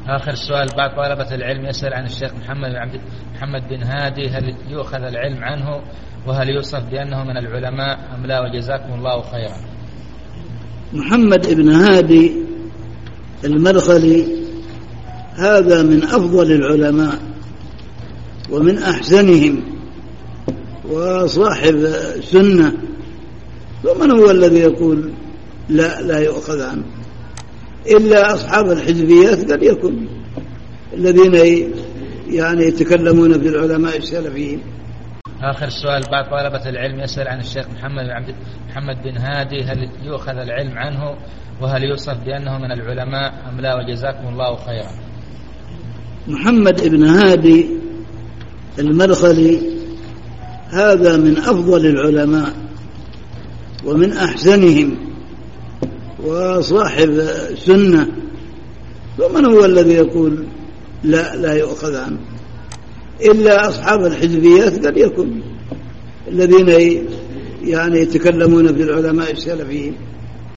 آخر سؤال. بعض طلبة العلم يسأل عن الشيخ محمد بن هادي، هل يؤخذ العلم عنه وهل يوصف بأنه من العلماء أم لا؟ وجزاكم الله خيرا. محمد بن هادي المدخلي هذا من أفضل العلماء ومن أحسنهم وصاحب سنة، ومن هو الذي يقول لا يؤخذ عنه؟ إلا أصحاب الحزبيات قد يكون الذين يعني يتكلمون في العلماء السلفيين. آخر سؤال. بعض طلبة العلم يسأل عن الشيخ محمد بن هادي، هل يؤخذ العلم عنه وهل يوصف بأنه من العلماء أم لا؟ وجزاكم الله خيرا. محمد بن هادي المدخلي هذا من أفضل العلماء ومن أحسنهم وصاحب سنة، ومن هو الذي يقول لا يؤخذ عنه؟ إلا أصحاب الحزبيات قد يكون الذين يعني يتكلمون في العلماء السلفيين.